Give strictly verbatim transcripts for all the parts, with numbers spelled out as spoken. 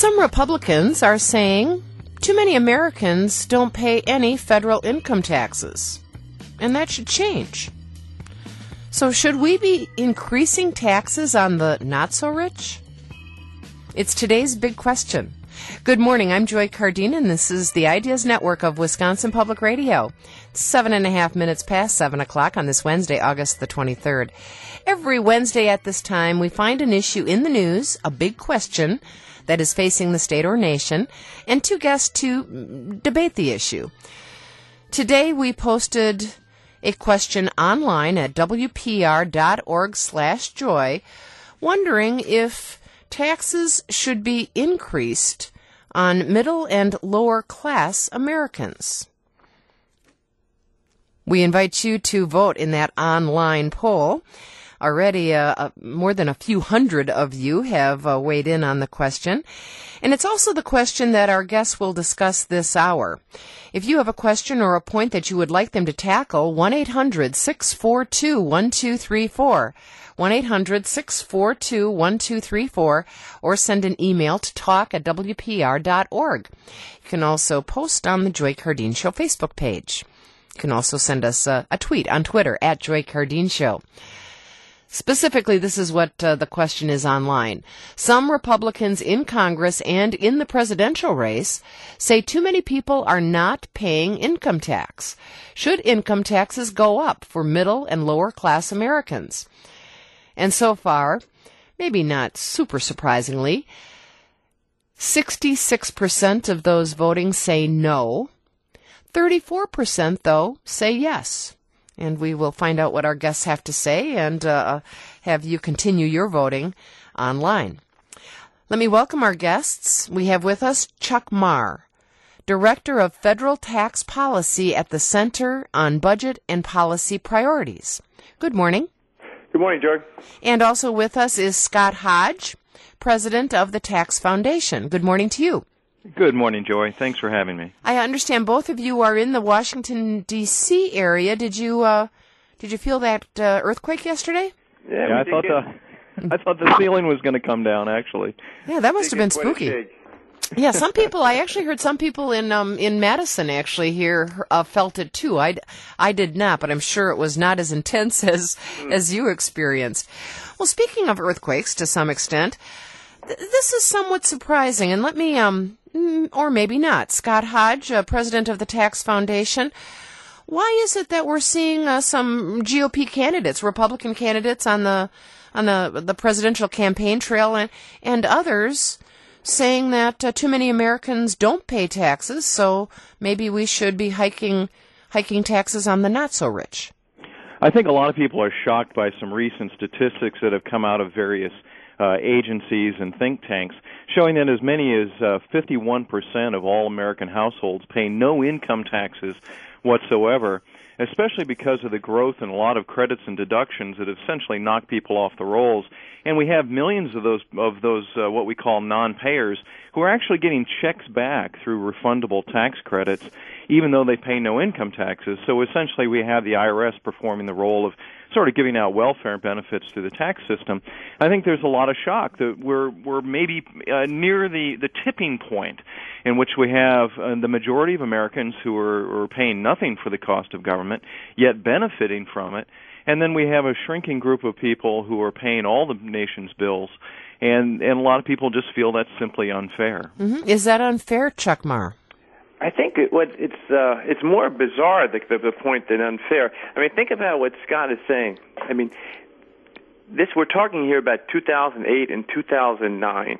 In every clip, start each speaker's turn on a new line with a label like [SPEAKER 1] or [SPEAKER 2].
[SPEAKER 1] Some Republicans are saying too many Americans don't pay any federal income taxes, and that should change. So should we be increasing taxes on the not-so-rich? It's today's big question. Good morning, I'm Joy Cardine, and this is the Ideas Network of Wisconsin Public Radio. Seven and a half minutes past seven o'clock on this Wednesday, August the twenty-third. Every Wednesday at this time, we find an issue in the news, a big question that is facing the state or nation, and two guests to debate the issue. Today, we posted a question online at w p r dot org slash joy, wondering if taxes should be increased on middle and lower class Americans. We invite you to vote in that online poll. Already uh, uh, more than a few hundred of you have uh, weighed in on the question. And it's also the question that our guests will discuss this hour. If you have a question or a point that you would like them to tackle, one eight hundred six four two one two three four. one eight hundred six four two one two three four, or send an email to talk at w p r dot org. You can also post on the Joy Cardine Show Facebook page. You can also send us a, a tweet on Twitter at Joy Cardine Show. Specifically, this is what uh, the question is online. Some Republicans in Congress and in the presidential race say too many people are not paying income tax. Should income taxes go up for middle and lower class Americans? And so far, maybe not super surprisingly, sixty-six percent of those voting say no. thirty-four percent, though, say yes. And we will find out what our guests have to say and uh, have you continue your voting online. Let me welcome our guests. We have with us Chuck Marr, Director of Federal Tax Policy at the Center on Budget and Policy Priorities. Good morning.
[SPEAKER 2] Good morning, George.
[SPEAKER 1] And also with us is Scott Hodge, President of the Tax Foundation. Good morning to you.
[SPEAKER 3] Good morning, Joy. Thanks for having me.
[SPEAKER 1] I understand both of you are in the Washington, D C area. Did you uh, did you feel that uh, earthquake yesterday?
[SPEAKER 3] Yeah, yeah I thought the I thought the ceiling was going to come down. Actually,
[SPEAKER 1] yeah, that must have been spooky. Yeah, some people. I actually heard some people in um in Madison actually here uh, felt it too. I I did not, but I'm sure it was not as intense as mm. as you experienced. Well, speaking of earthquakes, to some extent, th- this is somewhat surprising, and let me um. or maybe not. Scott Hodge, uh, president of the Tax Foundation. Why is it that we're seeing uh, some G O P candidates, Republican candidates on the on the the presidential campaign trail, and and others saying that uh, too many Americans don't pay taxes, so maybe we should be hiking hiking taxes on the not so rich?
[SPEAKER 3] I think a lot of people are shocked by some recent statistics that have come out of various Uh, agencies and think tanks, showing that as many as uh, fifty-one percent of all American households pay no income taxes whatsoever, especially because of the growth in a lot of credits and deductions that essentially knock people off the rolls. And we have millions of those of those uh, what we call non-payers who are actually getting checks back through refundable tax credits, even though they pay no income taxes. So essentially we have the I R S performing the role of sort of giving out welfare benefits through the tax system. I think there's a lot of shock that we're we're maybe uh, near the, the tipping point in which we have uh, the majority of Americans who are, are paying nothing for the cost of government, yet benefiting from it. And then we have a shrinking group of people who are paying all the nation's bills, and, and a lot of people just feel that's simply unfair.
[SPEAKER 1] Mm-hmm. Is that unfair, Chuck Marr?
[SPEAKER 2] I think it, what it's uh, it's more bizarre, the, the, the point, than unfair. I mean, think about what Scott is saying. I mean, this we're talking here about two thousand eight and two thousand nine.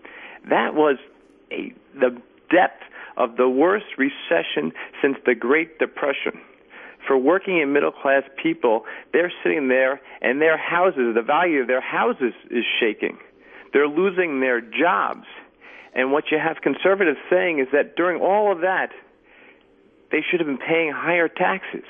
[SPEAKER 2] That was a, the depth of the worst recession since the Great Depression. For working and middle-class people, they're sitting there, and their houses, the value of their houses is shaking. They're losing their jobs. And what you have conservatives saying is that during all of that, they should have been paying higher taxes.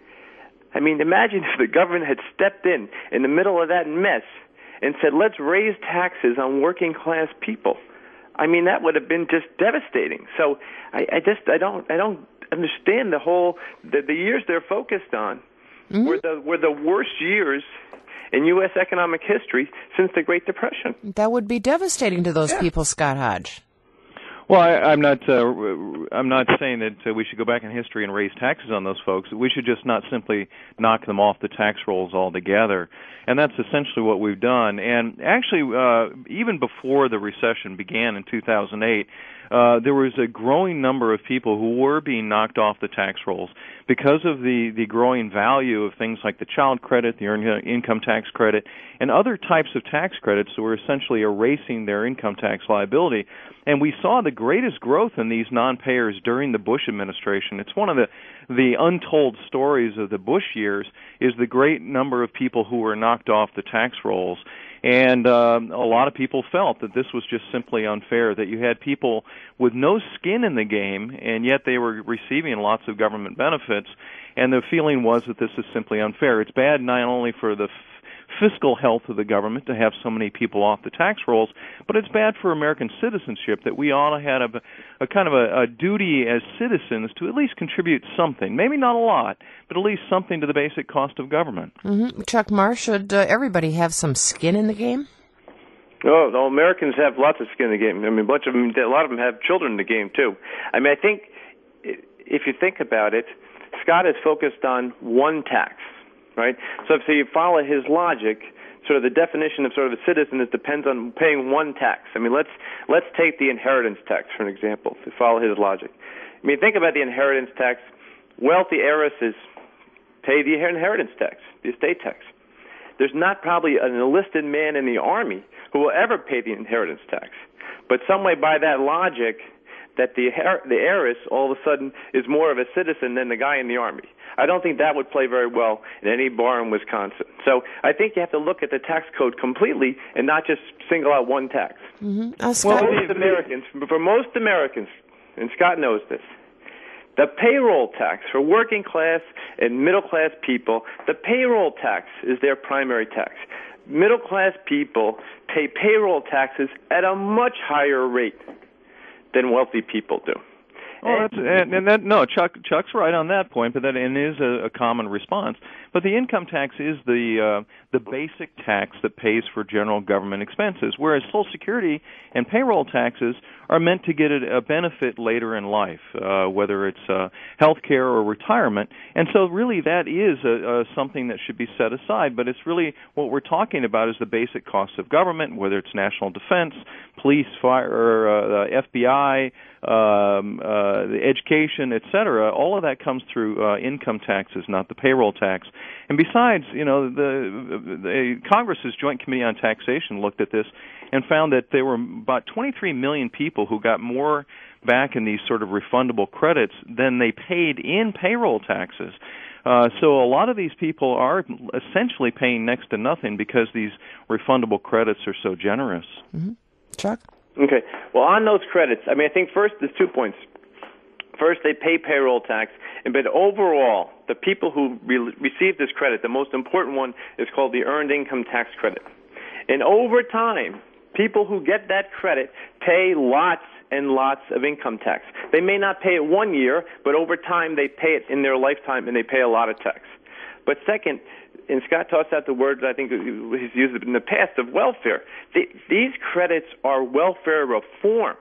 [SPEAKER 2] I mean, imagine if the government had stepped in in the middle of that mess and said, let's raise taxes on working-class people. I mean, that would have been just devastating. So I, I just I don't I don't understand the whole the, the years they're focused on mm-hmm. were the were the worst years in U S economic history since the Great Depression.
[SPEAKER 1] That would be devastating to those
[SPEAKER 2] yeah.
[SPEAKER 1] people, Scott Hodge.
[SPEAKER 3] Well, I, I'm not. Uh, I'm not saying that uh, we should go back in history and raise taxes on those folks. We should just not simply knock them off the tax rolls altogether, and that's essentially what we've done. And actually, uh, even before the recession began in two thousand eight, uh, there was a growing number of people who were being knocked off the tax rolls because of the the growing value of things like the child credit, the earned income tax credit, and other types of tax credits that were essentially erasing their income tax liability. And we saw the greatest growth in these non-payers during the Bush administration. It's one of the the untold stories of the Bush years is the great number of people who were knocked off the tax rolls. And uh, a lot of people felt that this was just simply unfair, that you had people with no skin in the game, and yet they were receiving lots of government benefits, and the feeling was that this is simply unfair. It's bad not only for the fiscal health of the government to have so many people off the tax rolls, but it's bad for American citizenship that we ought to have a, a kind of a, a duty as citizens to at least contribute something, maybe not a lot, but at least something to the basic cost of government.
[SPEAKER 1] Mm-hmm. Chuck Marr, should uh, everybody have some skin in the game?
[SPEAKER 2] Oh, no, Americans have lots of skin in the game. I mean, a bunch of them, a lot of them have children in the game too. I mean, I think if you think about it, Scott is focused on one tax. Right? So if so you follow his logic, sort of the definition of sort of a citizen is depends on paying one tax. I mean, let's let's take the inheritance tax for an example, to follow his logic. I mean, think about the inheritance tax. Wealthy heiresses pay the inheritance tax, the estate tax. There's not probably an enlisted man in the Army who will ever pay the inheritance tax. But some way by that logic, that the the heiress all of a sudden is more of a citizen than the guy in the Army. I don't think that would play very well in any bar in Wisconsin. So I think you have to look at the tax code completely and not just single out one tax.
[SPEAKER 1] Mm-hmm. Uh,
[SPEAKER 2] well, most Americans, for most Americans, and Scott knows this, the payroll tax for working class and middle class people, the payroll tax is their primary tax. Middle class people pay payroll taxes at a much higher rate than wealthy people do.
[SPEAKER 3] Oh, that's, and, and that no, Chuck Chuck's right on that point, but that and is a, a common response. But the income tax is the uh, the basic tax that pays for general government expenses, whereas Social Security and payroll taxes are meant to get a, a benefit later in life, uh, whether it's uh, health care or retirement. And so, really, that is a, a something that should be set aside. But it's really what we're talking about is the basic costs of government, whether it's national defense, police, fire, or uh, F B I. Um, uh, the education, et cetera, all of that comes through uh, income taxes, not the payroll tax. And besides, you know, the, the Congress's Joint Committee on Taxation looked at this and found that there were about twenty-three million people who got more back in these sort of refundable credits than they paid in payroll taxes. Uh, so a lot of these people are essentially paying next to nothing because these refundable credits are so generous.
[SPEAKER 1] Mm-hmm. Chuck?
[SPEAKER 2] Okay. Well, on those credits, I mean, I think first there's two points. First, they pay payroll tax, and but overall, the people who re- receive this credit, the most important one is called the Earned Income Tax Credit. And over time, people who get that credit pay lots and lots of income tax. They may not pay it one year, but over time they pay it in their lifetime, and they pay a lot of tax. But second, and Scott tossed out the word that I think he's used in the past of welfare. The, these credits are welfare reform.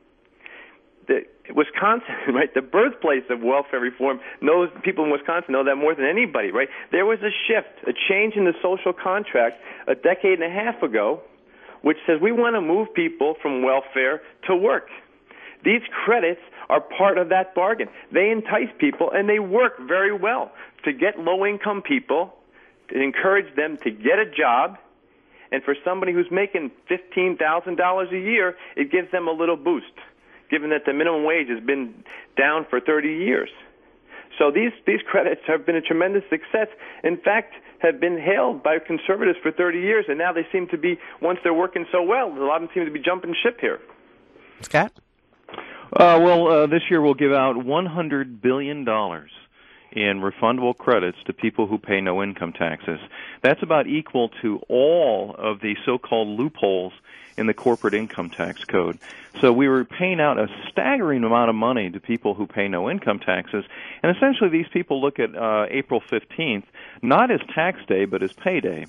[SPEAKER 2] The, Wisconsin, right, the birthplace of welfare reform, knows people in Wisconsin know that more than anybody, right? There was a shift, a change in the social contract a decade and a half ago, which says we want to move people from welfare to work. These credits are part of that bargain. They entice people, and they work very well to get low-income people, to encourage them to get a job, and for somebody who's making fifteen thousand dollars a year, it gives them a little boost, given that the minimum wage has been down for thirty years. So these, these credits have been a tremendous success. In fact, have been hailed by conservatives for thirty years, and now they seem to be, once they're working so well, a lot of them seem to be jumping ship here.
[SPEAKER 1] Scott?
[SPEAKER 3] Uh, well, uh, this year we'll give out one hundred billion dollars in refundable credits to people who pay no income taxes. That's about equal to all of the so-called loopholes in the corporate income tax code. So we were paying out a staggering amount of money to people who pay no income taxes, and essentially these people look at uh, April fifteenth not as tax day but as payday.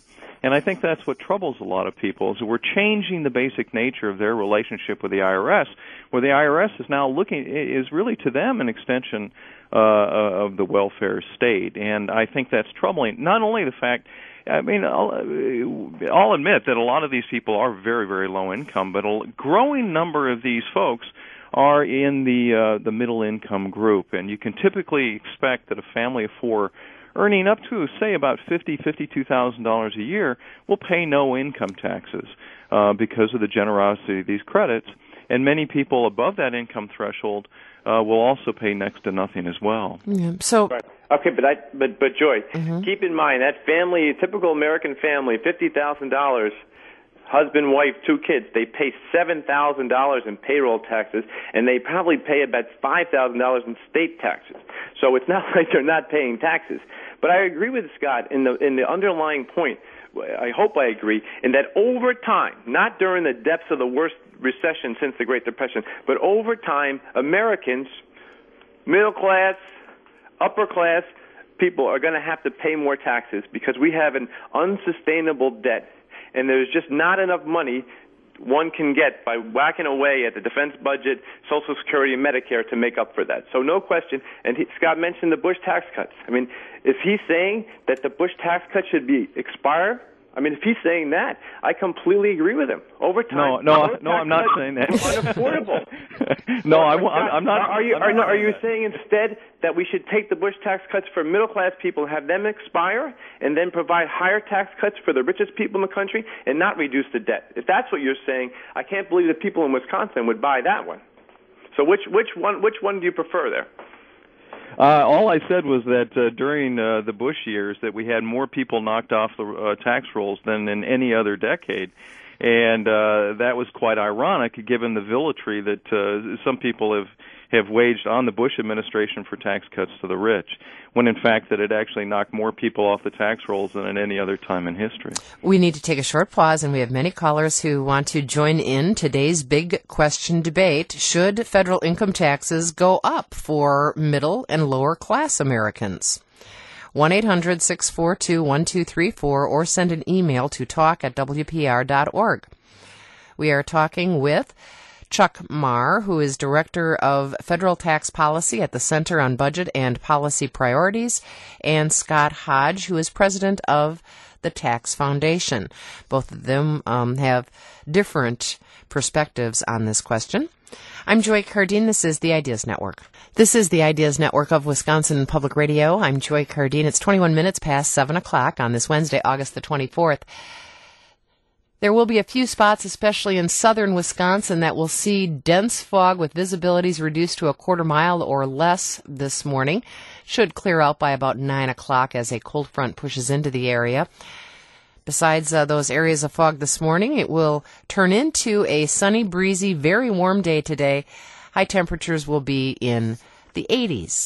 [SPEAKER 3] And I think that's what troubles a lot of people, is we're changing the basic nature of their relationship with the I R S, where the I R S is now looking, is really to them an extension uh, of the welfare state. And I think that's troubling. Not only the fact, I mean, I'll, I'll admit that a lot of these people are very, very low income, but a growing number of these folks are in the uh, the middle income group, and you can typically expect that a family of four earning up to, say, about fifty, fifty-two thousand dollars a year will pay no income taxes uh, because of the generosity of these credits, and many people above that income threshold uh, will also pay next to nothing as well.
[SPEAKER 1] Yeah. So.
[SPEAKER 2] Right. Okay, but I, but but Joy,
[SPEAKER 1] mm-hmm.
[SPEAKER 2] keep in mind that family, typical American family, fifty thousand dollars. Husband, wife, two kids, they pay seven thousand dollars in payroll taxes, and they probably pay about five thousand dollars in state taxes. So it's not like they're not paying taxes. But I agree with Scott in the in the underlying point. I hope I agree, in that over time, not during the depths of the worst recession since the Great Depression, but over time, Americans, middle class, upper class people are going to have to pay more taxes because we have an unsustainable debt. And there's just not enough money one can get by whacking away at the defense budget, Social Security, and Medicare to make up for that. So no question. And he, Scott mentioned the Bush tax cuts. I mean, is he saying that the Bush tax cuts should be expire? I mean, if he's saying that, I completely agree with him. Over time,
[SPEAKER 3] no, no, no, I'm not saying that.
[SPEAKER 2] Unaffordable.
[SPEAKER 3] no, I, I'm not.
[SPEAKER 2] Are you?
[SPEAKER 3] I'm
[SPEAKER 2] Are,
[SPEAKER 3] not
[SPEAKER 2] are you
[SPEAKER 3] that.
[SPEAKER 2] saying instead that we should take the Bush tax cuts for middle class people, have them expire, and then provide higher tax cuts for the richest people in the country, and not reduce the debt? If that's what you're saying, I can't believe that people in Wisconsin would buy that one. So which which one which one do you prefer there?
[SPEAKER 3] Uh, all I said was that uh, during uh, the Bush years that we had more people knocked off the uh, tax rolls than in any other decade. And uh, that was quite ironic, given the villatry that uh, some people have, have waged on the Bush administration for tax cuts to the rich, when in fact that it actually knocked more people off the tax rolls than at any other time in history.
[SPEAKER 1] We need to take a short pause, and we have many callers who want to join in today's big question debate. Should federal income taxes go up for middle and lower class Americans? one eight hundred six four two one two three four or send an email to talk at w p r dot org. We are talking with Chuck Marr, who is Director of Federal Tax Policy at the Center on Budget and Policy Priorities, and Scott Hodge, who is President of the Tax Foundation. Both of them um, have different perspectives on this question. I'm Joy Cardine. This is the Ideas Network. This is the Ideas Network of Wisconsin Public Radio. I'm Joy Cardine. It's twenty-one minutes past seven o'clock on this Wednesday, August the twenty-fourth. There will be a few spots, especially in southern Wisconsin, that will see dense fog with visibilities reduced to a quarter mile or less this morning. Should clear out by about nine o'clock as a cold front pushes into the area. Besides uh, those areas of fog this morning, it will turn into a sunny, breezy, very warm day today. High temperatures will be in the eighties.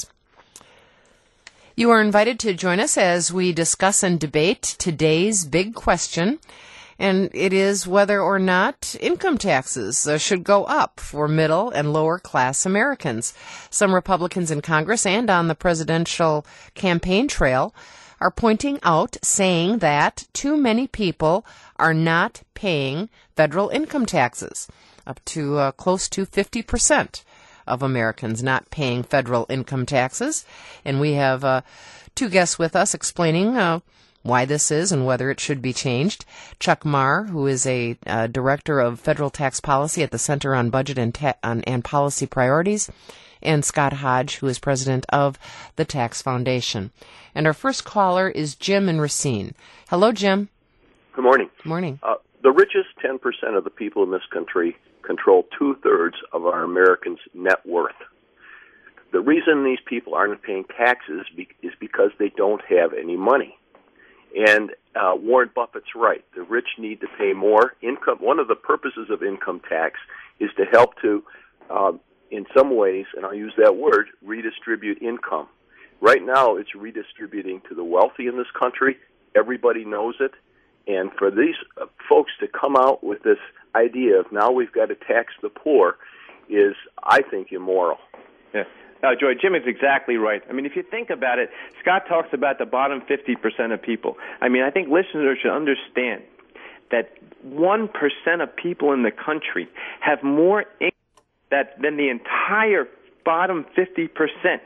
[SPEAKER 1] You are invited to join us as we discuss and debate today's big question, and it is whether or not income taxes uh, should go up for middle and lower class Americans. Some Republicans in Congress and on the presidential campaign trail are pointing out, saying that too many people are not paying federal income taxes, up to uh, close to fifty percent of Americans not paying federal income taxes. And we have uh, two guests with us explaining uh, why this is and whether it should be changed. Chuck Marr, who is a uh, Director of Federal Tax Policy at the Center on Budget and, Ta- on, and Policy Priorities, and Scott Hodge, who is president of the Tax Foundation. And our first caller is Jim in Racine. Hello, Jim.
[SPEAKER 4] Good morning.
[SPEAKER 1] Good morning.
[SPEAKER 4] Uh, the richest ten percent of the people in this country control two-thirds of our Americans' net worth. The reason these people aren't paying taxes be- is because they don't have any money. And uh, Warren Buffett's right. The rich need to pay more income. One of the purposes of income tax is to help to um, in some ways, and I'll use that word, redistribute income. Right now, it's redistributing to the wealthy in this country. Everybody knows it. And for these uh, folks to come out with this idea of now we've got to tax the poor is, I think, immoral.
[SPEAKER 2] Yeah. Uh, Joy, Jim is exactly right. I mean, if you think about it, Scott talks about the bottom fifty percent of people. I mean, I think listeners should understand that one percent of people in the country have more income that, than the entire bottom fifty percent.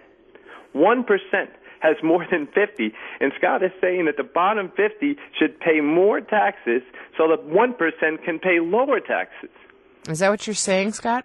[SPEAKER 2] one percent has more than fifty, and Scott is saying that the bottom fifty should pay more taxes so that one percent can pay lower taxes.
[SPEAKER 1] Is that what you're saying, Scott?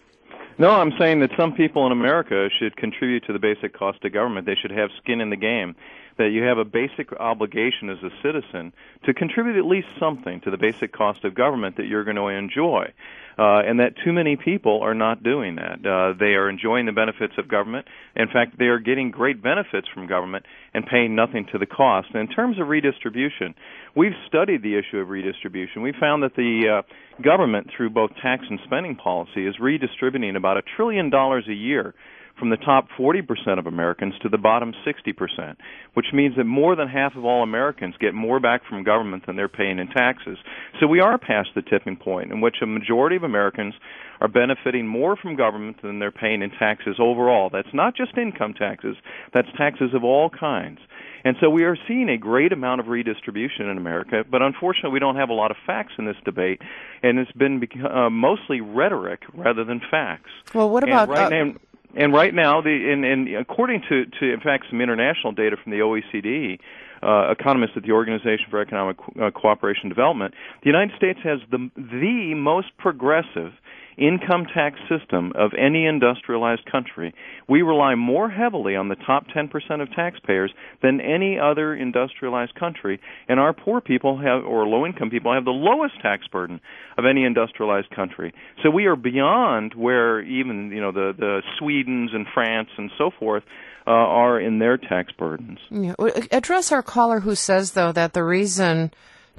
[SPEAKER 3] No, I'm saying that some people in America should contribute to the basic cost of government. They should have skin in the game, that you have a basic obligation as a citizen to contribute at least something to the basic cost of government that you're going to enjoy, uh, and that too many people are not doing that. Uh, they are enjoying the benefits of government. In fact, they are getting great benefits from government and paying nothing to the cost. And in terms of redistribution, we've studied the issue of redistribution. We found that the uh, government, through both tax and spending policy, is redistributing about a trillion dollars a year from the top forty percent of Americans to the bottom sixty percent, which means that more than half of all Americans get more back from government than they're paying in taxes. So we are past the tipping point in which a majority of Americans are benefiting more from government than they're paying in taxes overall. That's not just income taxes, that's taxes of all kinds. And so we are seeing a great amount of redistribution in America, but unfortunately we don't have a lot of facts in this debate, and it's been uh, mostly rhetoric rather than facts.
[SPEAKER 1] Well, what about...
[SPEAKER 3] And right
[SPEAKER 1] uh,
[SPEAKER 3] now, And right now, the and, and according to, to, in fact, some international data from the O E C D, uh, economists at the Organization for Economic uh, Cooperation and Development, the United States has the the most progressive income tax system of any industrialized country. We rely more heavily on the top ten percent of taxpayers than any other industrialized country, and our poor people have, or low-income people, have the lowest tax burden of any industrialized country. So we are beyond where even, you know, the, the Swedens and France and so forth uh, are in their tax burdens.
[SPEAKER 1] Yeah. Address our caller who says, though, that the reason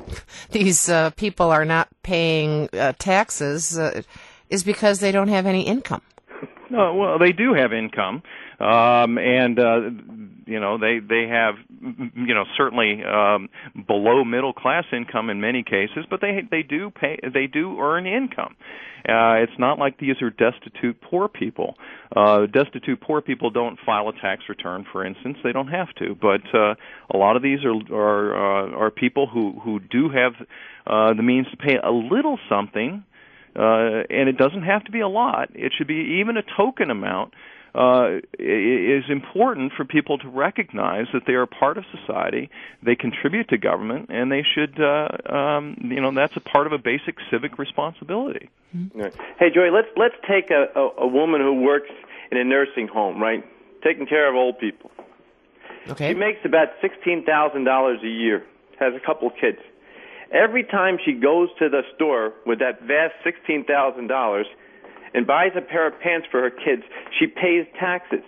[SPEAKER 1] these uh, people are not paying uh, taxes uh, is because they don't have any income.
[SPEAKER 3] No, well, they do have income, um, and uh, you know they they have you know certainly um, below middle class income in many cases, but they they do pay they do earn income. Uh, it's not like these are destitute poor people. Uh, destitute poor people don't file a tax return, for instance. They don't have to, but uh, a lot of these are are uh, are people who who do have uh, the means to pay a little something. Uh, and it doesn't have to be a lot. It should be even a token amount. Uh, is important for people to recognize that they are part of society, they contribute to government, and they should, uh, um, you know, that's a part of a basic civic responsibility.
[SPEAKER 2] Mm-hmm. Right. Hey, Joy, let's let's take a, a, a woman who works in a nursing home, right, taking care of old people.
[SPEAKER 1] Okay.
[SPEAKER 2] She makes about sixteen thousand dollars a year, has a couple of kids. Every time she goes to the store with that vast sixteen thousand dollars and buys a pair of pants for her kids, she pays taxes.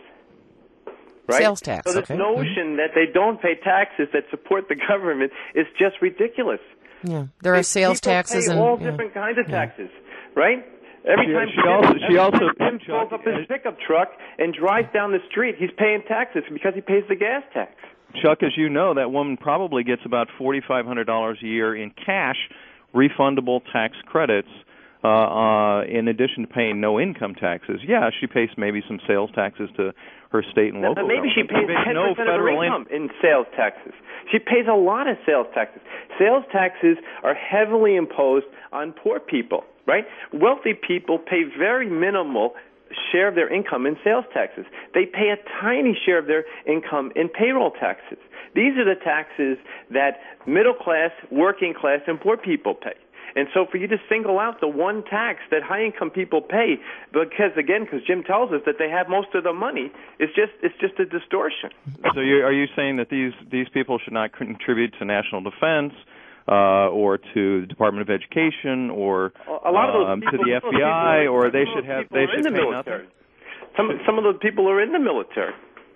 [SPEAKER 2] Right?
[SPEAKER 1] Sales tax.
[SPEAKER 2] So this
[SPEAKER 1] okay.
[SPEAKER 2] notion mm-hmm. that they don't pay taxes that support the government is just ridiculous.
[SPEAKER 1] Yeah, there are sales
[SPEAKER 2] People
[SPEAKER 1] taxes
[SPEAKER 2] pay
[SPEAKER 1] and
[SPEAKER 2] all
[SPEAKER 1] yeah.
[SPEAKER 2] different kinds of
[SPEAKER 1] yeah.
[SPEAKER 2] taxes, right? Every
[SPEAKER 3] she,
[SPEAKER 2] time
[SPEAKER 3] she also she also
[SPEAKER 2] Jim pulls up his pickup truck and drives down the street, he's paying taxes because he pays the gas tax.
[SPEAKER 3] Chuck, as you know, that woman probably gets about forty-five hundred dollars a year in cash, refundable tax credits, uh, uh, in addition to paying no income taxes. Yeah, she pays maybe some sales taxes to her state and
[SPEAKER 2] no,
[SPEAKER 3] local
[SPEAKER 2] maybe she pays ten
[SPEAKER 3] no
[SPEAKER 2] percent of her
[SPEAKER 3] federal
[SPEAKER 2] income in sales taxes. She pays a lot of sales taxes. Sales taxes are heavily imposed on poor people, right? Wealthy people pay very minimal share of their income in sales taxes. They pay a tiny share of their income in payroll taxes. These are the taxes that middle class, working class, and poor people pay. And so for you to single out the one tax that high-income people pay, because, again, because Jim tells us that they have most of the money, it's just it's just a distortion.
[SPEAKER 3] So you, are you saying that these, these people should not contribute to national defense, Uh, or to the Department of Education, or
[SPEAKER 2] a lot of those
[SPEAKER 3] um,
[SPEAKER 2] people,
[SPEAKER 3] to the F B I,
[SPEAKER 2] people,
[SPEAKER 3] or they should have they should
[SPEAKER 2] the
[SPEAKER 3] pay
[SPEAKER 2] military.
[SPEAKER 3] nothing?
[SPEAKER 2] Some some of those people are in the military,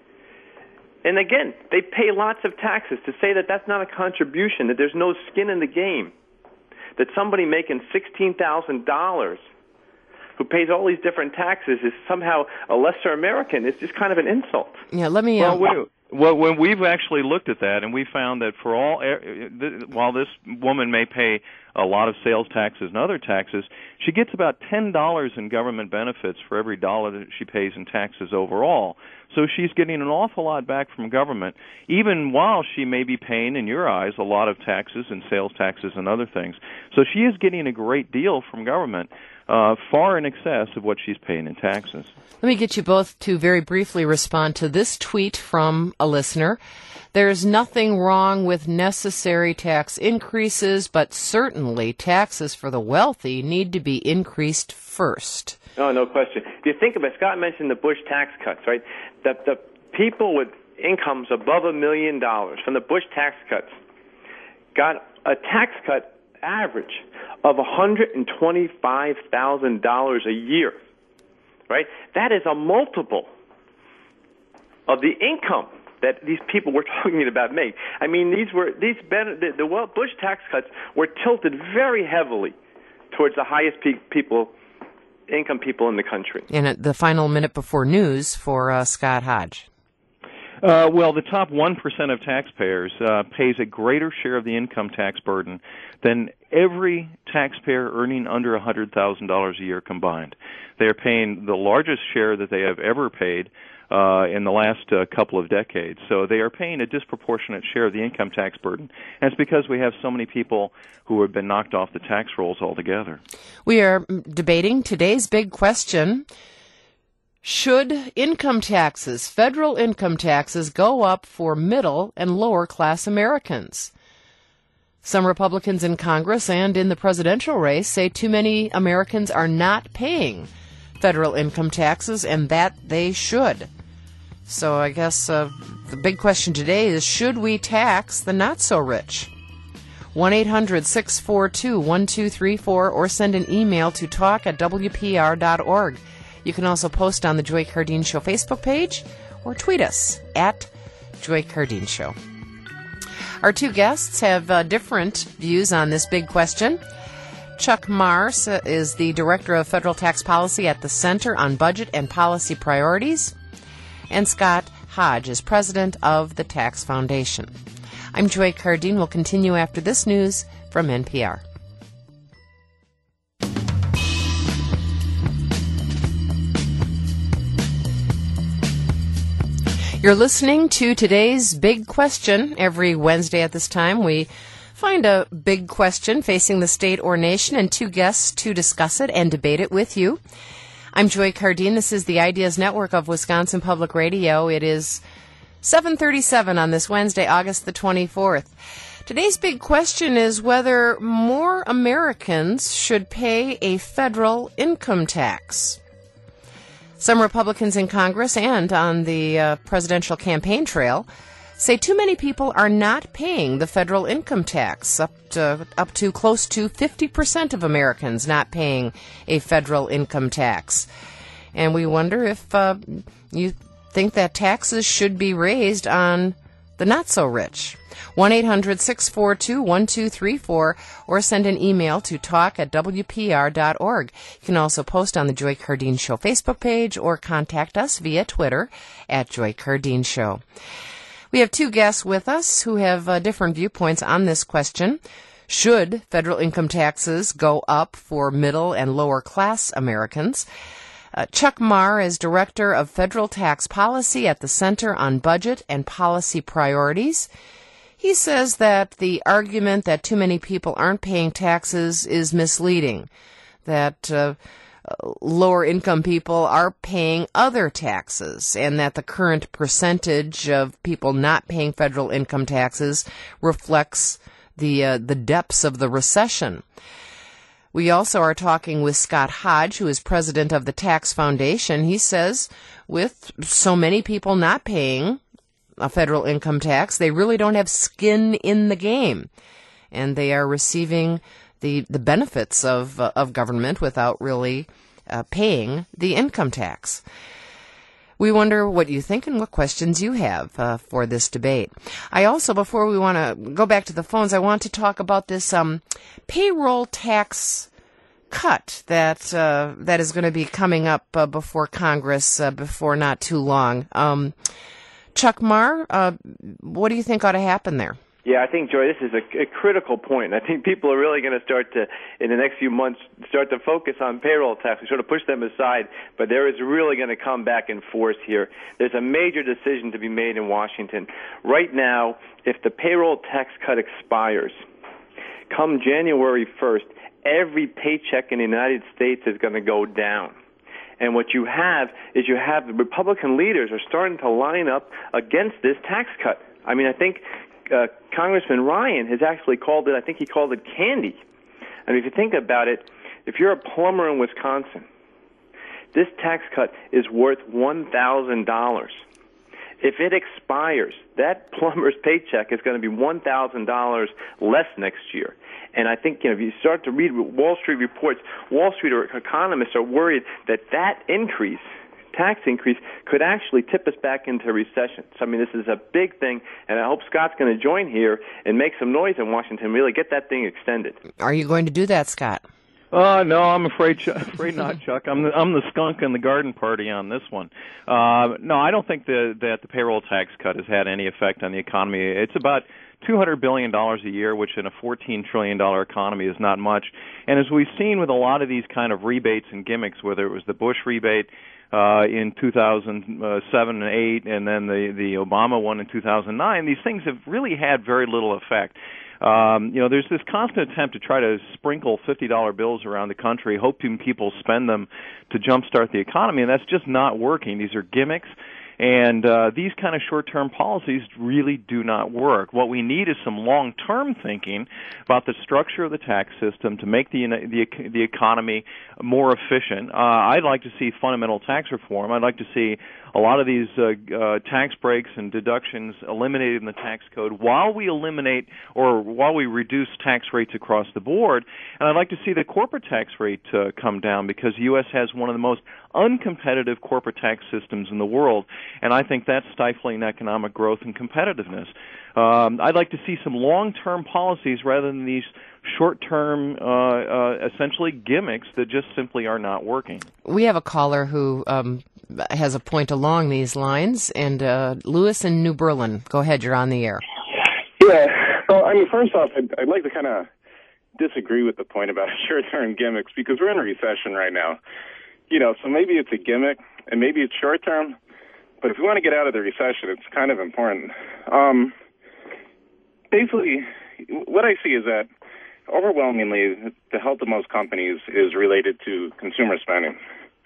[SPEAKER 2] and again, they pay lots of taxes. To say that that's not a contribution, that there's no skin in the game, that somebody making sixteen thousand dollars who pays all these different taxes is somehow a lesser American, it's just kind of an insult.
[SPEAKER 1] Yeah, let me.
[SPEAKER 3] Well,
[SPEAKER 1] Um,
[SPEAKER 3] wait, well, when we've actually looked at that, and we found that for all, while this woman may pay a lot of sales taxes and other taxes, she gets about ten dollars in government benefits for every dollar that she pays in taxes overall. So she's getting an awful lot back from government, even while she may be paying, in your eyes, a lot of taxes and sales taxes and other things. So she is getting a great deal from government, uh, far in excess of what she's paying in taxes.
[SPEAKER 1] Let me get you both to very briefly respond to this tweet from a listener. There's nothing wrong with necessary tax increases, but certainly taxes for the wealthy need to be increased first.
[SPEAKER 2] Oh, no question. If you think about it, Scott mentioned the Bush tax cuts, right? The, the people with incomes above a million dollars from the Bush tax cuts got a tax cut average of one hundred twenty-five thousand dollars a year, right? That is a multiple of the income that these people we're talking about make. I mean, these were these the, the well, Bush tax cuts were tilted very heavily towards the highest pe- people. income people in the country.
[SPEAKER 1] And at the final minute before news for uh, Scott Hodge.
[SPEAKER 3] Uh, well, the top one percent of taxpayers uh, pays a greater share of the income tax burden than every taxpayer earning under one hundred thousand dollars a year combined. They are paying the largest share that they have ever paid uh, in the last uh, couple of decades. So they are paying a disproportionate share of the income tax burden. And it's because we have so many people who have been knocked off the tax rolls altogether.
[SPEAKER 1] We are debating today's big question. Should income taxes, federal income taxes, go up for middle and lower class Americans? Some Republicans in Congress and in the presidential race say too many Americans are not paying federal income taxes and that they should. So I guess uh, the big question today is, should we tax the not-so-rich? one eight hundred six four two one two three four or send an email to talk at w p r dot org. You can also post on the Joy Cardine Show Facebook page or tweet us at Joy Cardine Show. Our two guests have uh, different views on this big question. Chuck Marr is the Director of Federal Tax Policy at the Center on Budget and Policy Priorities, and Scott Hodge is President of the Tax Foundation. I'm Joy Cardine. We'll continue after this news from N P R. You're listening to today's Big Question. Every Wednesday at this time, we find a big question facing the state or nation and two guests to discuss it and debate it with you. I'm Joy Cardine. This is the Ideas Network of Wisconsin Public Radio. It is seven thirty-seven on this Wednesday, August the twenty-fourth. Today's big question is whether more Americans should pay a federal income tax. Some Republicans in Congress and on the uh, presidential campaign trail say too many people are not paying the federal income tax, up to, up to close to fifty percent of Americans not paying a federal income tax. And we wonder if uh, you think that taxes should be raised on the not-so-rich. one eight hundred six four two one two three four or send an email to talk at w p r dot org. You can also post on the Joy Cardine Show Facebook page or contact us via Twitter at Joy Cardine Show. We have two guests with us who have uh, different viewpoints on this question. Should federal income taxes go up for middle and lower class Americans? Uh, Chuck Marr is Director of Federal Tax Policy at the Center on Budget and Policy Priorities. He says that the argument that too many people aren't paying taxes is misleading, that uh, lower income people are paying other taxes, and that the current percentage of people not paying federal income taxes reflects the uh, the depths of the recession. We also are talking with Scott Hodge, who is president of the Tax Foundation. He says with so many people not paying a federal income tax, they really don't have skin in the game, and they are receiving the the benefits of uh, of government without really uh, paying the income tax. We wonder what you think and what questions you have uh, for this debate. I also, before we want to go back to the phones, I want to talk about this um, payroll tax cut that uh, that is going to be coming up uh, before Congress uh, before not too long. Um, Chuck Marr, uh, what do you think ought to happen there?
[SPEAKER 2] Yeah, I think, Joy, this is a, a critical point. I think people are really going to start to, in the next few months, start to focus on payroll tax. We sort of push them aside, but there is really going to come back in force here. There's a major decision to be made in Washington. Right now, if the payroll tax cut expires, come January first, every paycheck in the United States is going to go down. And what you have is you have the Republican leaders are starting to line up against this tax cut. I mean, I think uh, Congressman Ryan has actually called it, I think he called it candy. I mean, if you think about it, if you're a plumber in Wisconsin, this tax cut is worth one thousand dollars. If it expires, that plumber's paycheck is going to be one thousand dollars less next year. And I think, you know, if you start to read Wall Street reports, Wall Street or economists are worried that that increase, tax increase, could actually tip us back into recession. So, I mean, this is a big thing, and I hope Scott's going to join here and make some noise in Washington, really get that thing extended.
[SPEAKER 1] Are you going to do that, Scott?
[SPEAKER 3] Uh, no, I'm afraid, Ch- afraid not, Chuck. I'm the, I'm the skunk in the garden party on this one. Uh, no, I don't think the, that the payroll tax cut has had any effect on the economy. It's about two hundred billion dollars a year, which in a fourteen trillion dollars economy is not much. And as we've seen with a lot of these kind of rebates and gimmicks, whether it was the Bush rebate uh, in two thousand seven and eight and then the, the Obama one in two thousand nine, these things have really had very little effect. Um, you know, there's this constant attempt to try to sprinkle fifty dollar bills around the country, hoping people spend them to jumpstart the economy, and that's just not working. These are gimmicks. And uh, these kind of short-term policies really do not work. What we need is some long-term thinking about the structure of the tax system to make the the, the economy more efficient. Uh, I'd like to see fundamental tax reform. I'd like to see a lot of these uh, uh, tax breaks and deductions eliminated in the tax code while we eliminate or while we reduce tax rates across the board. And I'd like to see the corporate tax rate uh, come down because the U S has one of the most uncompetitive corporate tax systems in the world, and I think that's stifling economic growth and competitiveness. Um, I'd like to see some long-term policies rather than these short-term, uh, uh, essentially gimmicks that just simply are not working.
[SPEAKER 1] We have a caller who um, has a point along these lines, and uh, Lewis in New Berlin. Go ahead, you're on the air.
[SPEAKER 5] Yeah, well, I mean, first off, I'd, I'd like to kind of disagree with the point about short-term gimmicks because we're in a recession right now. You know, so maybe it's a gimmick, and maybe it's short-term, but if we want to get out of the recession, it's kind of important. Um, basically, what I see is that overwhelmingly, the health of most companies is related to consumer spending.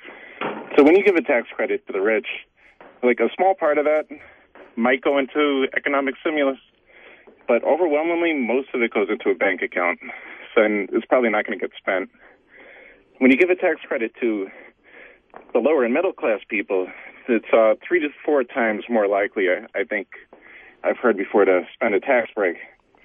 [SPEAKER 5] So when you give a tax credit to the rich, like a small part of that might go into economic stimulus, but overwhelmingly, most of it goes into a bank account, so it's probably not going to get spent. When you give a tax credit to the lower and middle class people, it's uh, three to four times more likely, I, I think I've heard before, to spend a tax break.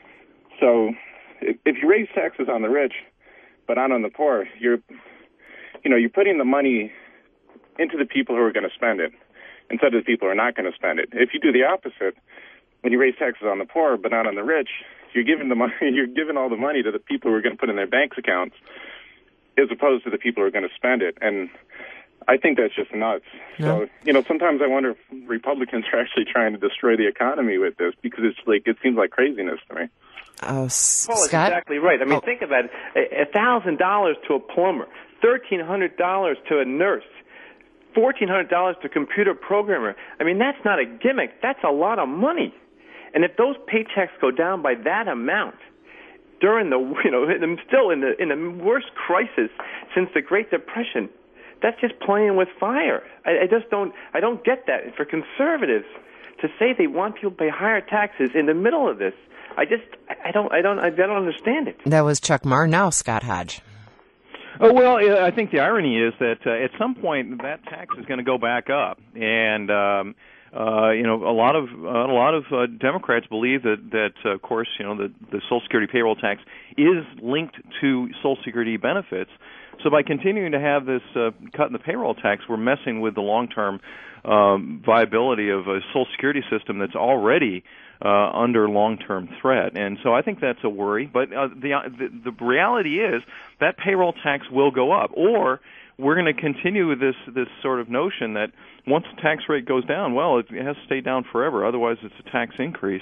[SPEAKER 5] So if, if you raise taxes on the rich, but not on the poor, you're, you know, you're putting the money into the people who are going to spend it instead of the people who are not going to spend it. If you do the opposite, when you raise taxes on the poor but not on the rich, you're giving the money, you're giving all the money to the people who are going to put in their bank accounts, as opposed to the people who are going to spend it. And I think that's just nuts. Yeah. So, you know, sometimes I wonder if Republicans are actually trying to destroy the economy with this because it's like it seems like craziness to me.
[SPEAKER 1] Oh, S-
[SPEAKER 2] Paul is
[SPEAKER 1] Scott?
[SPEAKER 2] exactly right. I mean,
[SPEAKER 1] oh.
[SPEAKER 2] think about it: a thousand dollars to a plumber, thirteen hundred dollars to a nurse, fourteen hundred dollars to a computer programmer. I mean, that's not a gimmick. That's a lot of money. And if those paychecks go down by that amount during the, you know, still in the in the worst crisis since the Great Depression, that's just playing with fire. I, I just don't, I don't get that. For conservatives to say they want people to pay higher taxes in the middle of this, I just, I don't, I don't, I don't understand it.
[SPEAKER 1] That was Chuck Marr. Now Scott Hodge.
[SPEAKER 3] Oh, well, I think the irony is that uh, at some point that tax is going to go back up, and um, uh, you know, a lot of uh, a lot of uh, Democrats believe that that uh, of course, you know, the the Social Security payroll tax is linked to Social Security benefits. So by continuing to have this uh, cut in the payroll tax, we're messing with the long-term um, viability of a Social Security system that's already uh, under long-term threat. And so I think that's a worry. But uh, the, the the reality is that payroll tax will go up, or we're going to continue with this this sort of notion that once the tax rate goes down, well, it has to stay down forever. Otherwise, it's a tax increase.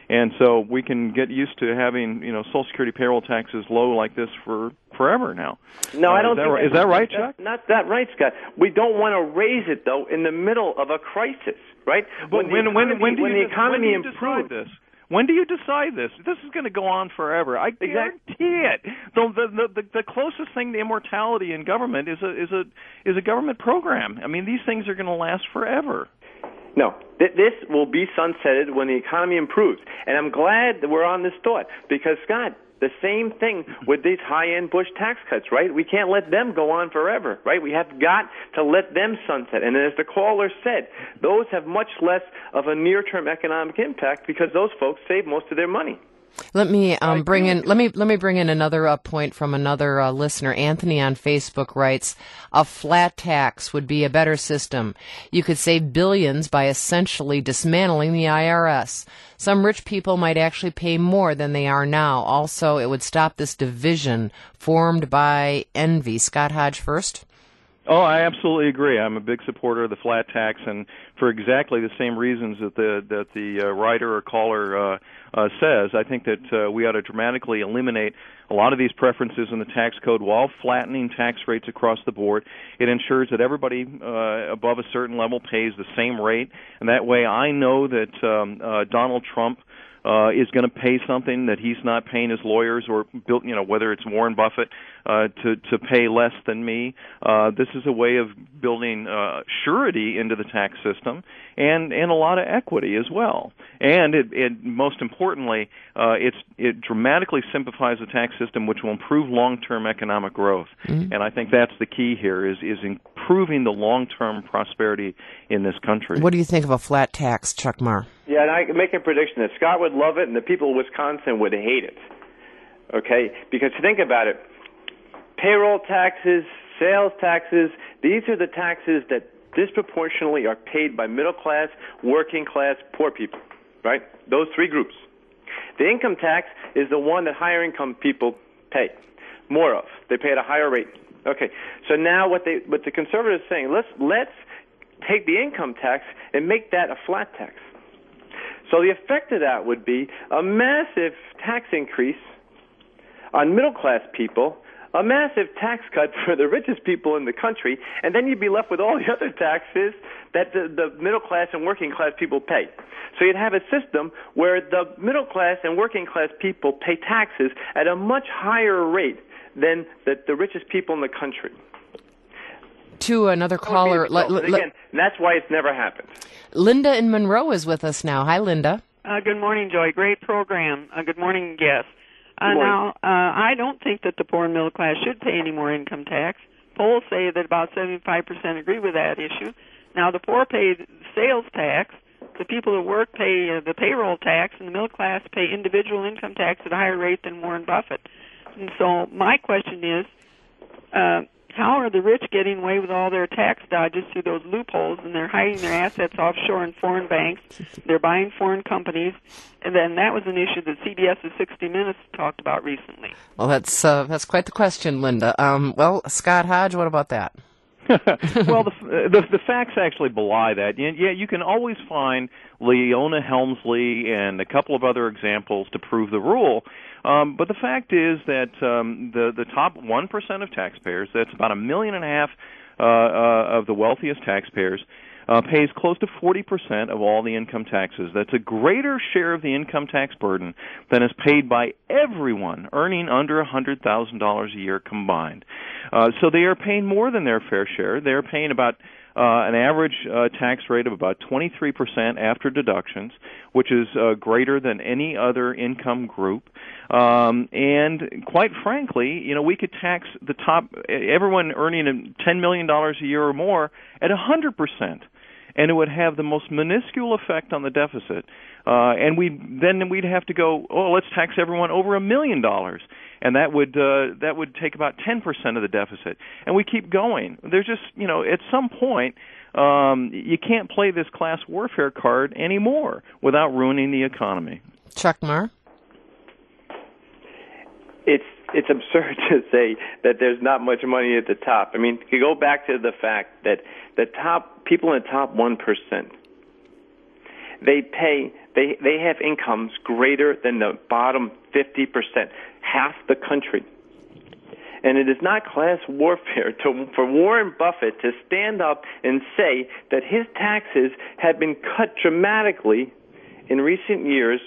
[SPEAKER 3] And so we can get used to having, you know, Social Security payroll taxes low like this for forever now.
[SPEAKER 2] No,
[SPEAKER 3] uh,
[SPEAKER 2] I don't
[SPEAKER 3] is that
[SPEAKER 2] think
[SPEAKER 3] right? Is that right,
[SPEAKER 2] that's
[SPEAKER 3] Chuck?
[SPEAKER 2] Not that right, Scott. We don't want to raise it, though, in the middle of a crisis, right?
[SPEAKER 3] But when, when,
[SPEAKER 2] economy,
[SPEAKER 3] when, do
[SPEAKER 2] when
[SPEAKER 3] you,
[SPEAKER 2] the economy
[SPEAKER 3] when do you
[SPEAKER 2] improves,
[SPEAKER 3] decide this? When do you decide this? This is going to go on forever. I guarantee it. The, the the the closest thing to immortality in government is a is a is a government program. I mean, these things are going to last forever.
[SPEAKER 2] No, th- this will be sunsetted when the economy improves. And I'm glad that we're on this thought because, Scott, the same thing with these high-end Bush tax cuts, right? We can't let them go on forever, right? We have got to let them sunset. And as the caller said, those have much less of a near-term economic impact because those folks save most of their money.
[SPEAKER 1] Let me um, bring in. Let me let me bring in another uh, point from another uh, listener. Anthony on Facebook writes, "A flat tax would be a better system. You could save billions by essentially dismantling the I R S. Some rich people might actually pay more than they are now. Also, it would stop this division formed by envy." Scott Hodge first.
[SPEAKER 3] Oh, I absolutely agree. I'm a big supporter of the flat tax, and for exactly the same reasons that the that the uh, writer or caller uh, uh, says. I think that uh, we ought to dramatically eliminate a lot of these preferences in the tax code while flattening tax rates across the board. It ensures that everybody uh, above a certain level pays the same rate, and that way I know that um, uh, Donald Trump Uh, is going to pay something that he's not paying his lawyers, or built, you know, whether it's Warren Buffett uh, to to pay less than me. Uh, this is a way of building uh, surety into the tax system, and and a lot of equity as well. And it, it most importantly, uh, it's it dramatically simplifies the tax system, which will improve long-term economic growth. Mm-hmm. And I think that's the key here is is improving the long-term prosperity in this country.
[SPEAKER 1] What do you think of a flat tax, Chuck Marr?
[SPEAKER 2] Yeah, and I can make a prediction that Scott would love it and the people of Wisconsin would hate it. Okay? Because think about it. Payroll taxes, sales taxes, these are the taxes that disproportionately are paid by middle-class, working-class, poor people, right? Those three groups. The income tax is the one that higher-income people pay more of. They pay at a higher rate. Okay, so now what they what the conservatives are saying, let's let's take the income tax and make that a flat tax. So the effect of that would be a massive tax increase on middle-class people, a massive tax cut for the richest people in the country, and then you'd be left with all the other taxes that the, the middle-class and working-class people pay. So you'd have a system where the middle-class and working-class people pay taxes at a much higher rate than the, the richest people in the country.
[SPEAKER 1] To another caller.
[SPEAKER 2] L- l- again, and that's why it's never happened.
[SPEAKER 1] Linda in Monroe is with us now. Hi, Linda.
[SPEAKER 6] Uh, good morning, Joy. Great program. Uh, good morning, guests. Uh,
[SPEAKER 2] good
[SPEAKER 6] now, uh, I don't think that the poor and middle class should pay any more income tax. Polls say that about seventy-five percent agree with that issue. Now, the poor pay sales tax. The people who work pay uh, the payroll tax, and the middle class pay individual income tax at a higher rate than Warren Buffett. And so my question is, uh, how are the rich getting away with all their tax dodges through those loopholes, and they're hiding their assets offshore in foreign banks, they're buying foreign companies, and then that was an issue that CBS's sixty minutes talked about recently.
[SPEAKER 1] Well, that's uh, that's quite the question, Linda. Um, well, Scott Hodge, what about that?
[SPEAKER 3] Well, the, the the facts actually belie that. Yeah, you can always find Leona Helmsley and a couple of other examples to prove the rule. Um, but the fact is that um, the the top one percent of taxpayers, that's about a million and a half uh, uh, of the wealthiest taxpayers, uh, pays close to forty percent of all the income taxes. That's a greater share of the income tax burden than is paid by everyone earning under one hundred thousand dollars a year combined. Uh, so they are paying more than their fair share. They are paying about Uh, an average uh, tax rate of about twenty-three percent after deductions, which is uh, greater than any other income group. Um, and quite frankly, you know, we could tax the top, everyone earning ten million dollars a year or more at one hundred percent. And it would have the most minuscule effect on the deficit. Uh, and we then we'd have to go, oh, let's tax everyone over a million dollars. And that would uh, that would take about ten percent of the deficit. And we keep going. There's just, you know, at some point, um, you can't play this class warfare card anymore without ruining the economy.
[SPEAKER 1] Chuck Marr?
[SPEAKER 2] It's it's absurd to say that there's not much money at the top. I mean, you go back to the fact that the top people in the top one percent, they pay They they have incomes greater than the bottom fifty percent, half the country. And it is not class warfare to, for Warren Buffett to stand up and say that his taxes have been cut dramatically in recent years.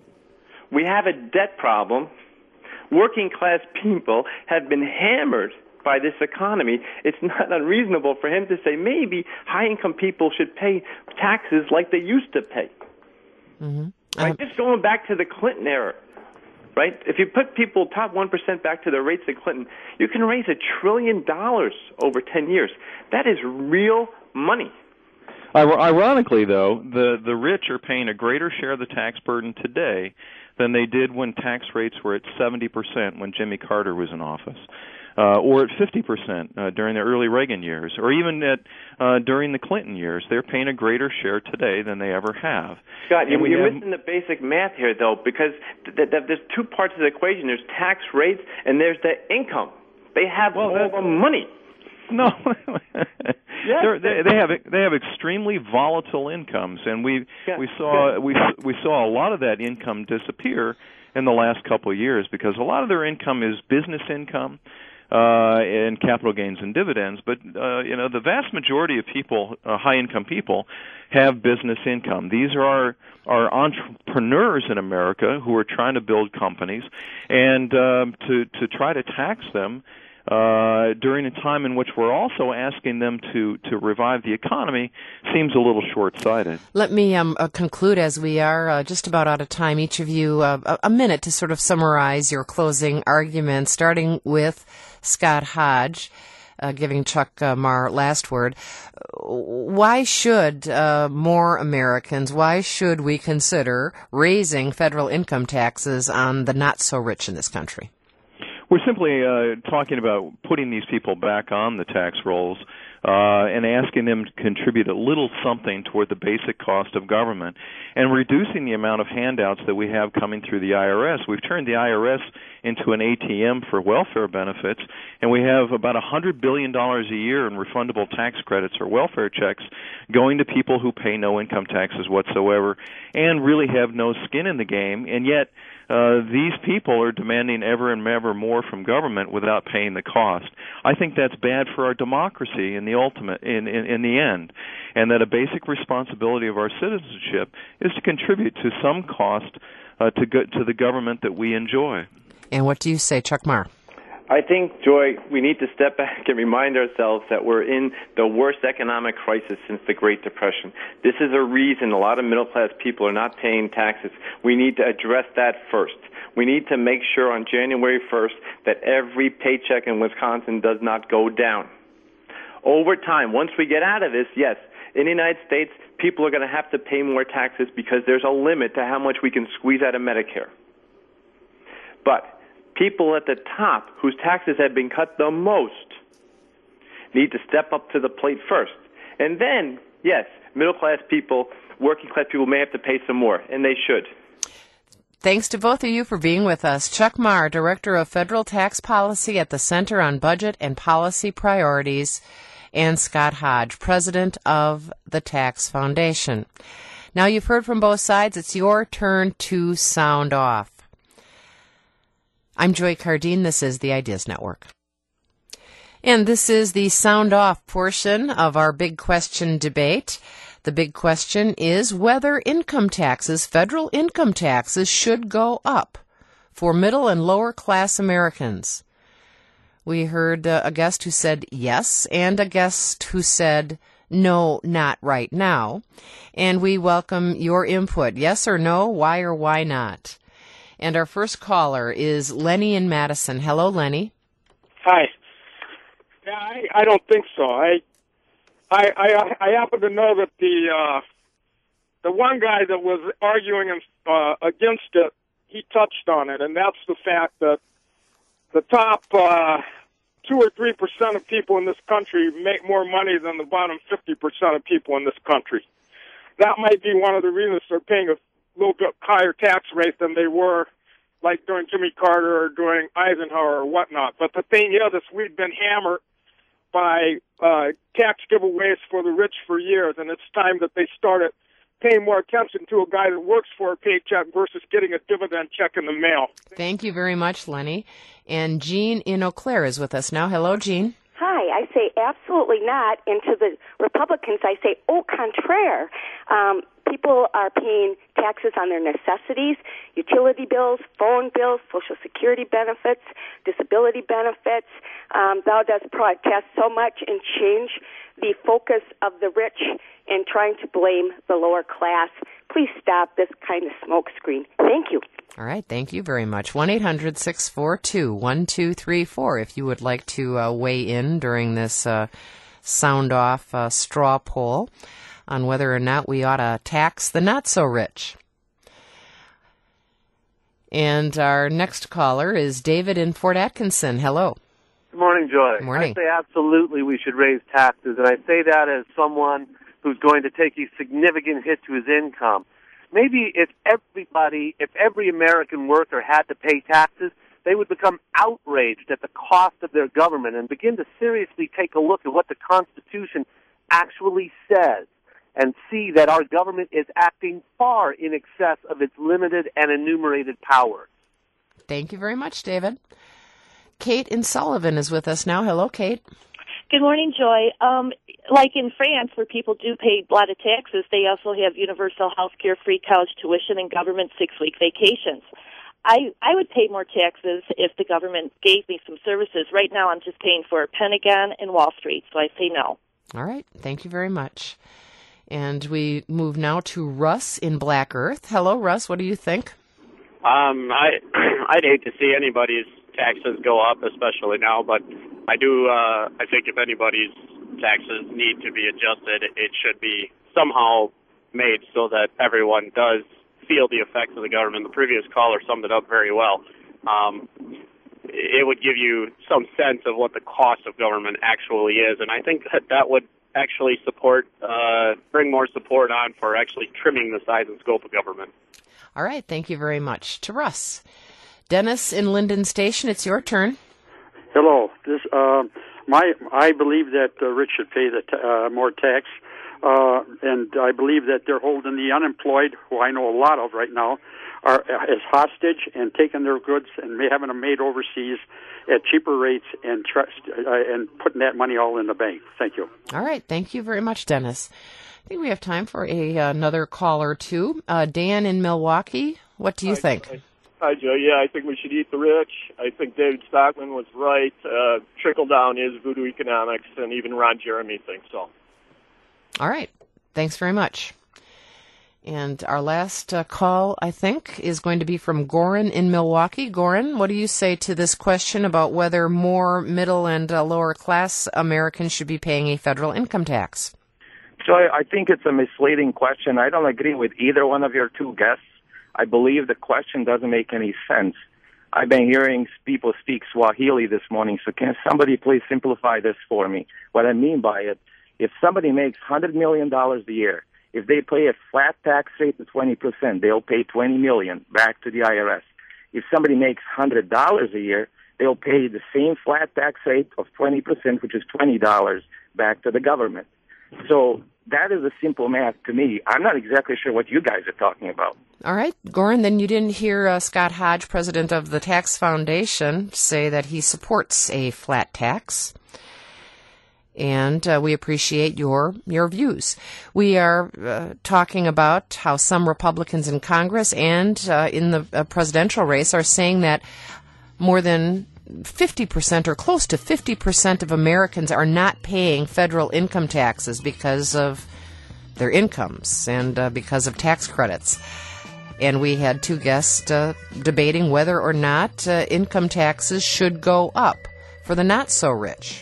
[SPEAKER 2] We have a debt problem. Working class people have been hammered by this economy. It's not unreasonable for him to say maybe high-income people should pay taxes like they used to pay.
[SPEAKER 1] Mm-hmm.
[SPEAKER 2] Right?
[SPEAKER 1] Um,
[SPEAKER 2] Just going back to the Clinton era, right? If you put people, top one percent, back to the rates of Clinton, you can raise a trillion dollars over ten years. That is real money.
[SPEAKER 3] Ironically, though, the, the rich are paying a greater share of the tax burden today than they did when tax rates were at seventy percent when Jimmy Carter was in office. Uh, or at fifty percent uh, during the early Reagan years, or even at uh, during the Clinton years. They're paying a greater share today than they ever have.
[SPEAKER 2] Scott, you, you're
[SPEAKER 3] have,
[SPEAKER 2] missing the basic math here, though, because th- th- there's two parts of the equation. There's tax rates, and there's the income. They have
[SPEAKER 3] well,
[SPEAKER 2] all the money.
[SPEAKER 3] No,
[SPEAKER 2] yes.
[SPEAKER 3] they, they have they have extremely volatile incomes, and we
[SPEAKER 2] yeah.
[SPEAKER 3] we saw we we saw a lot of that income disappear in the last couple of years because a lot of their income is business income. Uh, and capital gains and dividends, but uh, you know the vast majority of people, uh, high-income people, have business income. These are our, our entrepreneurs in America who are trying to build companies, and um, to to try to tax them uh, during a time in which we're also asking them to to revive the economy seems a little short-sighted.
[SPEAKER 1] Let me um, uh, conclude, as we are uh, just about out of time. Each of you uh, a, a minute to sort of summarize your closing argument, starting with Scott Hodge, uh, giving Chuck uh, Marr last word. Why should uh, more Americans, why should we consider raising federal income taxes on the not-so-rich in this country?
[SPEAKER 3] We're simply uh, talking about putting these people back on the tax rolls uh, and asking them to contribute a little something toward the basic cost of government and reducing the amount of handouts that we have coming through the I R S. We've turned the I R S into an A T M for welfare benefits, and we have about one hundred billion dollars a year in refundable tax credits or welfare checks going to people who pay no income taxes whatsoever and really have no skin in the game, and yet Uh, these people are demanding ever and ever more from government without paying the cost. I think that's bad for our democracy in the ultimate, in, in, in the end, and that a basic responsibility of our citizenship is to contribute to some cost uh, to go, to the government that we enjoy.
[SPEAKER 1] And what do you say, Chuck Marr?
[SPEAKER 2] I think, Joy, we need to step back and remind ourselves that we're in the worst economic crisis since the Great Depression. This is a reason a lot of middle-class people are not paying taxes. We need to address that first. We need to make sure on January first that every paycheck in Wisconsin does not go down. Over time, once we get out of this, yes, in the United States, people are going to have to pay more taxes because there's a limit to how much we can squeeze out of Medicare. But people at the top, whose taxes have been cut the most, need to step up to the plate first. And then, yes, middle-class people, working-class people may have to pay some more, and they should.
[SPEAKER 1] Thanks to both of you for being with us. Chuck Marr, Director of Federal Tax Policy at the Center on Budget and Policy Priorities, and Scott Hodge, President of the Tax Foundation. Now you've heard from both sides. It's your turn to sound off. I'm Joy Cardine. This is the Ideas Network. And this is the sound off portion of our big question debate. The big question is whether income taxes, federal income taxes, should go up for middle and lower class Americans. We heard uh, a guest who said yes and a guest who said no, not right now. And we welcome your input. Yes or no, why or why not? And our first caller is Lenny in Madison. Hello, Lenny.
[SPEAKER 7] Hi. Yeah, I, I don't think so. I, I, I, I happen to know that the uh, the one guy that was arguing uh, against it, he touched on it, and that's the fact that the top uh, two or three percent of people in this country make more money than the bottom fifty percent of people in this country. That might be one of the reasons they're paying a little bit higher tax rate than they were like during Jimmy Carter or during Eisenhower or whatnot. But the thing is, is we've been hammered by uh, tax giveaways for the rich for years, and it's time that they started paying more attention to a guy that works for a paycheck versus getting a dividend check in the mail.
[SPEAKER 1] Thank you very much, Lenny. And Jean in Eau Claire is with us now. Hello, Jean.
[SPEAKER 8] Hi, I say absolutely not. And to the Republicans, I say au contraire. Um, people are paying taxes on their necessities, utility bills, phone bills, Social Security benefits, disability benefits. Um, thou dost protest so much and change the focus of the rich and trying to blame the lower class. Please stop this kind of smokescreen. Thank you.
[SPEAKER 1] All right, thank you very much. one eight hundred six four two one two three four if you would like to uh, weigh in during this uh, sound-off uh, straw poll on whether or not we ought to tax the not-so-rich. And our next caller is David in Fort Atkinson. Hello.
[SPEAKER 9] Good morning, Joy.
[SPEAKER 1] Good morning.
[SPEAKER 9] I say absolutely we should raise taxes, and I say that as someone who's going to take a significant hit to his income. Maybe if everybody, if every American worker had to pay taxes, they would become outraged at the cost of their government and begin to seriously take a look at what the Constitution actually says and see that our government is acting far in excess of its limited and enumerated powers.
[SPEAKER 1] Thank you very much, David. Kate in Sullivan is with us now. Hello, Kate.
[SPEAKER 10] Good morning, Joy. Um, like in France, where people do pay a lot of taxes, they also have universal health care, free college tuition, and government six-week vacations. I, I would pay more taxes if the government gave me some services. Right now, I'm just paying for Pentagon and Wall Street, so I say no.
[SPEAKER 1] All right. Thank you very much. And we move now to Russ in Black Earth. Hello, Russ. What do you think?
[SPEAKER 11] Um, I, I'd hate to see anybody's taxes go up, especially now, but I do, uh, I think if anybody's taxes need to be adjusted, it should be somehow made so that everyone does feel the effects of the government. The previous caller summed it up very well. Um, it would give you some sense of what the cost of government actually is, and I think that that would actually support, uh, bring more support on for actually trimming the size and scope of government.
[SPEAKER 1] All right. Thank you very much. To Russ. Dennis in Linden Station, it's your turn.
[SPEAKER 12] Hello. This, uh, my, I believe that the rich should pay the t- uh, more tax, uh, and I believe that they're holding the unemployed, who I know a lot of right now, are as hostage and taking their goods and having them made overseas at cheaper rates and trust uh, and putting that money all in the bank. Thank you.
[SPEAKER 1] All right. Thank you very much, Dennis. I think we have time for a uh, another call or two. Uh, Dan in Milwaukee, what do you
[SPEAKER 13] Hi,
[SPEAKER 1] think?
[SPEAKER 13] Hi. Hi, Joe. Yeah, I think we should eat the rich. I think David Stockman was right. Uh, trickle down is voodoo economics, and even Ron Jeremy thinks so.
[SPEAKER 1] All right. Thanks very much. And our last uh, call, I think, is going to be from Goran in Milwaukee. Goran, what do you say to this question about whether more middle and uh, lower class Americans should be paying a federal income tax?
[SPEAKER 14] So I, I think it's a misleading question. I don't agree with either one of your two guests. I believe the question doesn't make any sense. I've been hearing people speak Swahili this morning, so can somebody please simplify this for me? What I mean by it, if somebody makes one hundred million dollars a year, if they pay a flat tax rate of twenty percent, they'll pay twenty million dollars back to the I R S. If somebody makes one hundred dollars a year, they'll pay the same flat tax rate of twenty percent, which is twenty dollars, back to the government. So that is a simple math to me. I'm not exactly sure what you guys are talking about.
[SPEAKER 1] All right, Goran, then you didn't hear uh, Scott Hodge, president of the Tax Foundation, say that he supports a flat tax. And uh, we appreciate your your views. We are uh, talking about how some Republicans in Congress and uh, in the uh, presidential race are saying that more than fifty percent or close to fifty percent of Americans are not paying federal income taxes because of their incomes and uh, because of tax credits. And we had two guests uh, debating whether or not uh, income taxes should go up for the not-so-rich.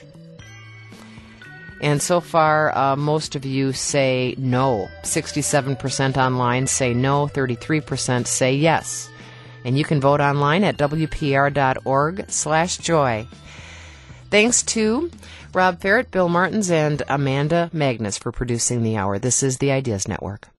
[SPEAKER 1] And so far, uh, most of you say no. sixty-seven percent online say no, thirty-three percent say yes. And you can vote online at W P R dot org slash joy. Thanks to Rob Ferret, Bill Martins, and Amanda Magnus for producing the hour. This is the Ideas Network.